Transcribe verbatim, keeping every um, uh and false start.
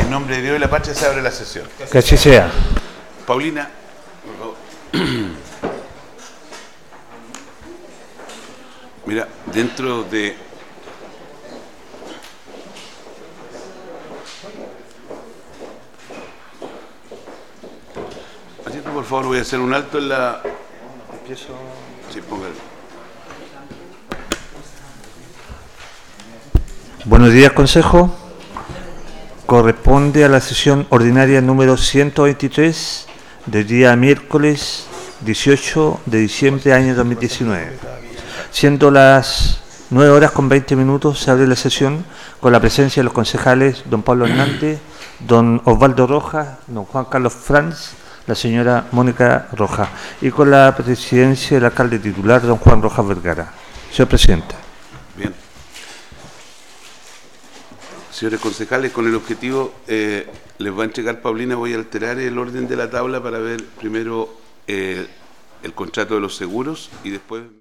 En nombre de Dios y la patria se abre la sesión. Que así sea. Paulina, por favor. Mira, dentro de... Así que por favor voy a hacer un alto en la... Empiezo. Sí, póngalo. Buenos días, Consejo. Corresponde a la sesión ordinaria número ciento veintitrés del día miércoles dieciocho de diciembre año dos mil diecinueve. Siendo las nueve horas con veinte minutos, se abre la sesión con la presencia de los concejales don Pablo Hernández, don Osvaldo Rojas, don Juan Carlos Franz, la señora Mónica Rojas, y con la presidencia del alcalde titular, don Juan Rojas Vergara. Señor presidente. Bien. Señores concejales, con el objetivo, eh, les va a entregar Paulina, voy a alterar el orden de la tabla para ver primero eh, el contrato de los seguros y después...